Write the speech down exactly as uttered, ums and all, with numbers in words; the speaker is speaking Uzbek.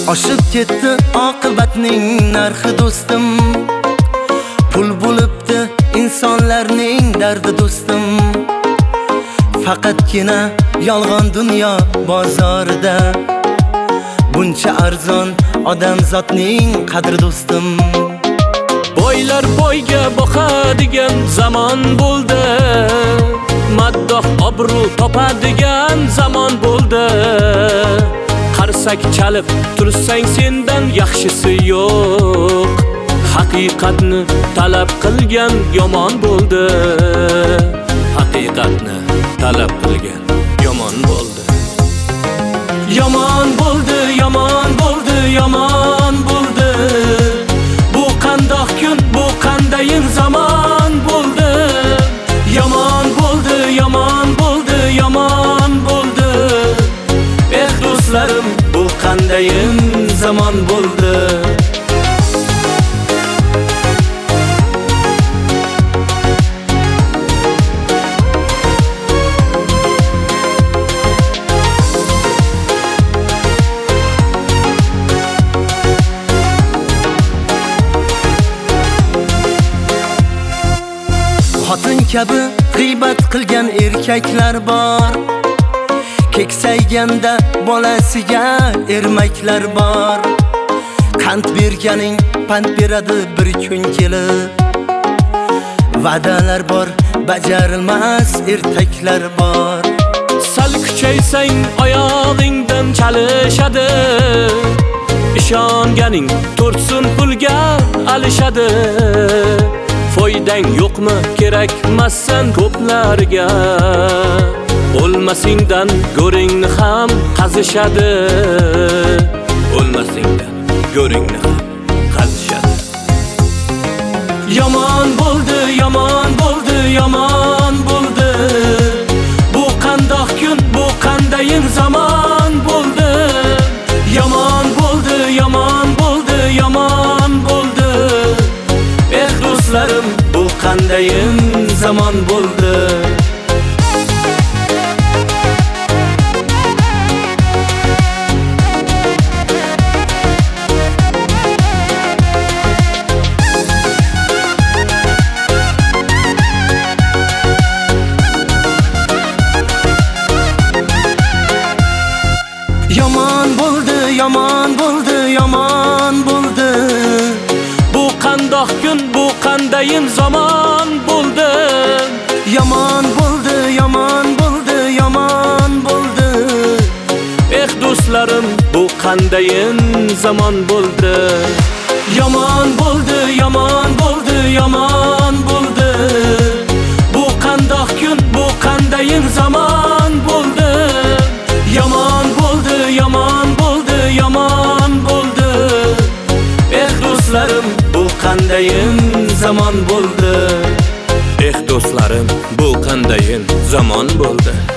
Oshib ketdi oqibatning narxi do'stim. Pul bo'libdi insonlarning dardi do'stim. Faqatgina yolg'on dunyo bozorida buncha arzon odamzodning qadri do'stim. Boylar boyga boqadigan zamon bo'ldi. Maddoh obro' topadigan zamon bo'ldi. Qarsak chalib tursang sendan yaxshisi yo'q. Haqiqatni talab qilgan yomon bo'ldi. Haqiqatni talab qilgan yomon bo'ldi. Yomon bo'ldi, yomon bo'ldi, yomon bo'ldi. Bu qandoq kun, bu qandayin zamon bo'ldi. Yomon bo'ldi, yomon bo'ldi, yomon bo'ldi. Eh do'stlarim, bu qandayin zamon bo'ldi. Xotin kabi g'iybat qilgan erkaklar bor. Keksayganda bolasiga ermaklar bor. Qand berganing pand beradi bir kun kelib. Va'dalar bor, bajarilmas ertaklar bor. Sal kuchaysang oyog'ingdan chalishadi. Ishonganing to'rtsun pulga alishadi. Foydang yo'qmi kerakmassan ko'plarga. O'lmasingdan go'ringni ham qazishadi. O'lmasingdan go'ringni ham qazishadi. Yomon bo'ldi, yomon bo'ldi, yomon bo'ldi. Bu qandoq kun, bu qandayin zamon bo'ldi. Yomon bo'ldi, yomon bo'ldi, yomon bo'ldi. Eh do'stlarim, bu qandayin zamon bo'ldi. Yomon bo'ldi, yomon bo'ldi, yomon bo'ldi. Bu qandoq kun, bu qandayin zamon bo'ldi. Yomon bo'ldi, yomon bo'ldi, yomon bo'ldi. Eh do'stlarim, bu qandayin zamon bo'ldi. Yomon bo'ldi, yomon bo'ldi, yomon bo'ldi. Bu qandoq kun, bu qandayin zamon bo'ldi. Yomon bo'ldi, yomon bo'ldi, yomon bo'ldi. Eh do'stlarim, bu qandayin zamon bo'ldi. Eh do'stlarim, bu qandayin zamon bo'ldi.